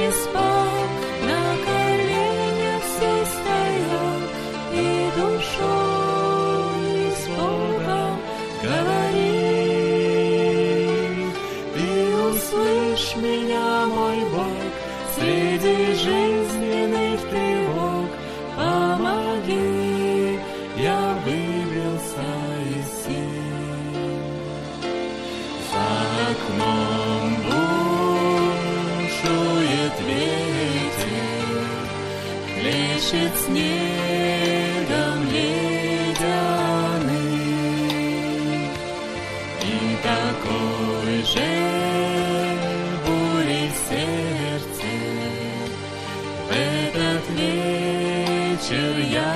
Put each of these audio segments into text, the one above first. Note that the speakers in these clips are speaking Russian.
не спал, на коленях все стоял, и душой с Богом говорил. Ты услышь меня, мой Бог, среди жизненных тревог, помоги, я выбился из сил. За окном бушует ветер, хлещет снегом ледяным, и такой же бури в сердце в этот вечер я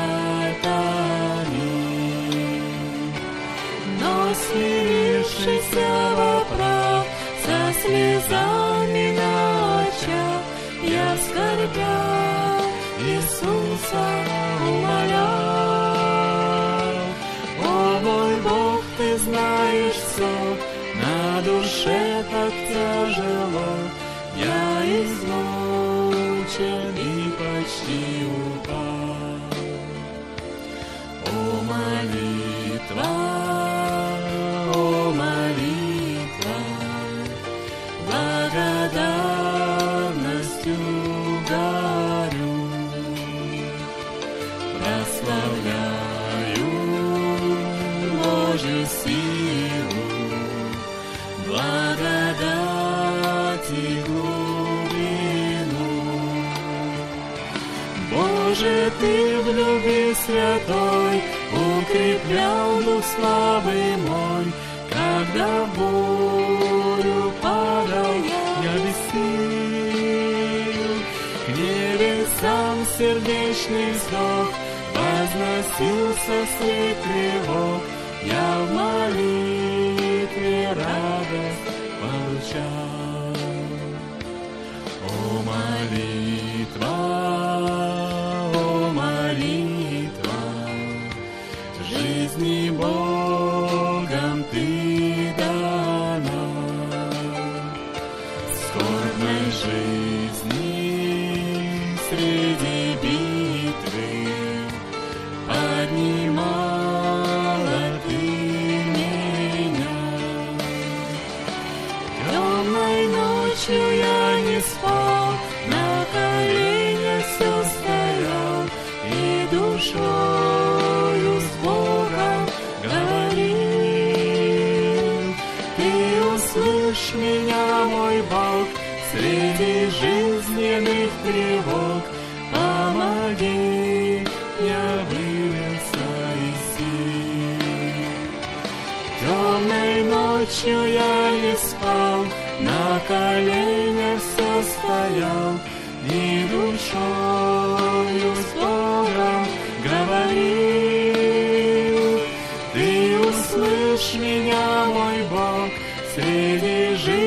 томим. Но смирившийся воправ, со слезами на очах, я скорбя Иисуса умолял. О мой Бог, ты знаешь все, на душе так тяжело, я измучен и почти упал. О молитва, благодарностью горю, прославляю Божью силу, благодать и глубину. Боже, Ты в любви святой укреплял дух слабый мой, когда в бурю падал я без сил. К небесам сердечный вздох возносился средь тревог, я в молитве радость получал. О молитва, жизни Богом Ты дана, в скорбной жизни среди битвы поднимала Ты меня. Темной ночью я не спал, на коленях все стоял, и душою с Богом говорил. Ты услышь меня, мой Бог, среди жизненных тревог, помоги, я выбился из сил. Темной ночью я не спал, на коленях все стоял, и душою с Богом говорил. Ты услышь меня, мой Бог, среди жизни